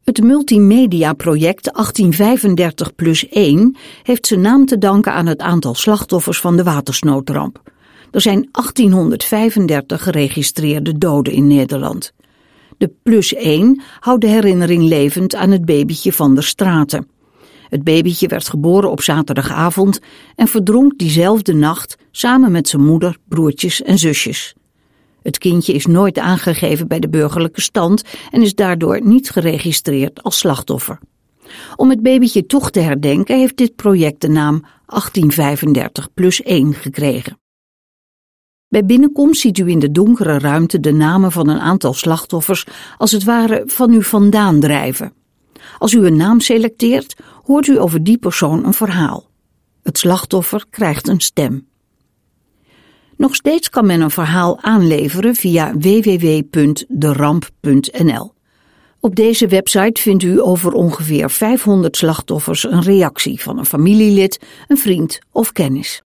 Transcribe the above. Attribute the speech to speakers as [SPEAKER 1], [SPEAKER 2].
[SPEAKER 1] Het multimedia-project 1835+1 heeft zijn naam te danken aan het aantal slachtoffers van de watersnoodramp. Er zijn 1835 geregistreerde doden in Nederland. De +1 houdt de herinnering levend aan het babytje van der Straten. Het babytje werd geboren op zaterdagavond en verdronk diezelfde nacht samen met zijn moeder, broertjes en zusjes. Het kindje is nooit aangegeven bij de burgerlijke stand en is daardoor niet geregistreerd als slachtoffer. Om het babytje toch te herdenken heeft dit project de naam 1835+1 gekregen. Bij binnenkomst ziet u in de donkere ruimte de namen van een aantal slachtoffers als het ware van u vandaan drijven. Als u een naam selecteert, hoort u over die persoon een verhaal. Het slachtoffer krijgt een stem. Nog steeds kan men een verhaal aanleveren via www.deramp.nl. Op deze website vindt u over ongeveer 500 slachtoffers een reactie van een familielid, een vriend of kennis.